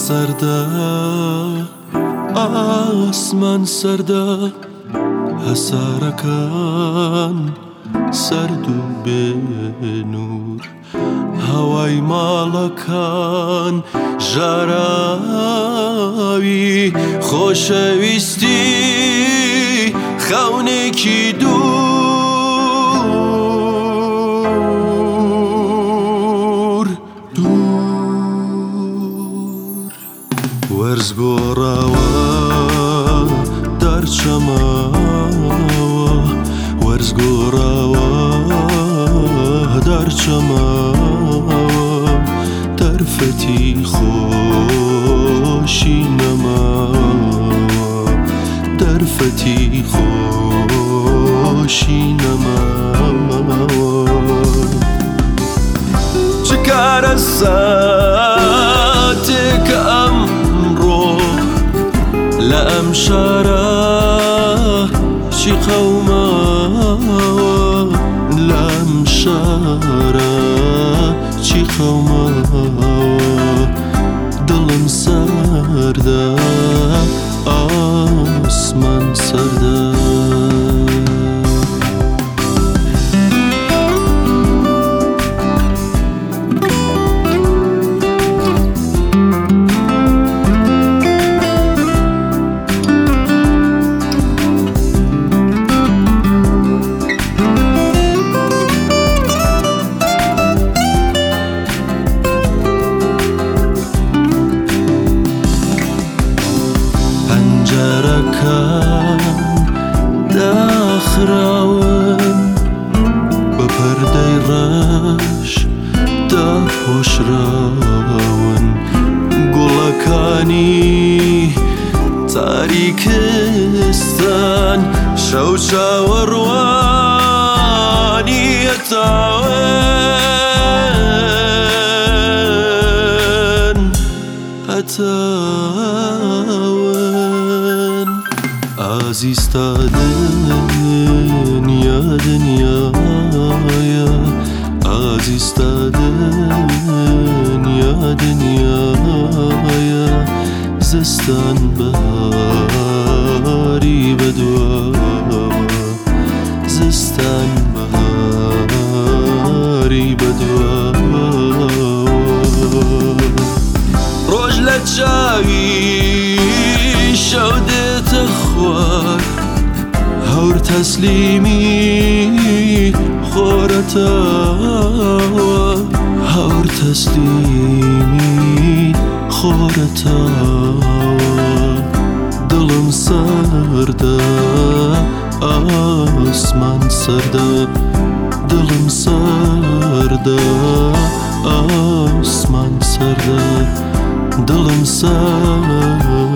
سردا ئاسمان سەردا هەسارەکان سەرد و بێنوور هەوای ماڵەکان ژاراوی خۆشەویستی خەونێکی دوور وەرزگۆڕاوە دەرچەماوە وەرزگۆڕاوە دەرچەماوە دەرفەتی خۆشی نەماوە دەرفەتی خۆشی نەماوە چ کارە ساتێکە ئەمڕۆ لە ئەم شارە چی قەوماوە لە ئەم شارە چی قەوماوە دڵم سەردە ئاسمان سەردە پەنجەرەکان داخراون بە پەردەی ڕەش داپۆشراون گوڵەکانی تاریکستان شەو چاوەڕوانی ئەتاون ئازیزتا دنیا دنیاە ئازیزتا دنیا دنیاە زستان بەهاری بەدواوە زستان بەهاری بەدواوە ڕۆژ لە چاوی شەو دێتە خوار هەور تەسلیمی خۆرەتەوە هەور تەسلیمی خۆرەتەوە دڵم سەردە ئاسمان سەردە دڵم سەردە ئاسمان سەردە دڵم سەردە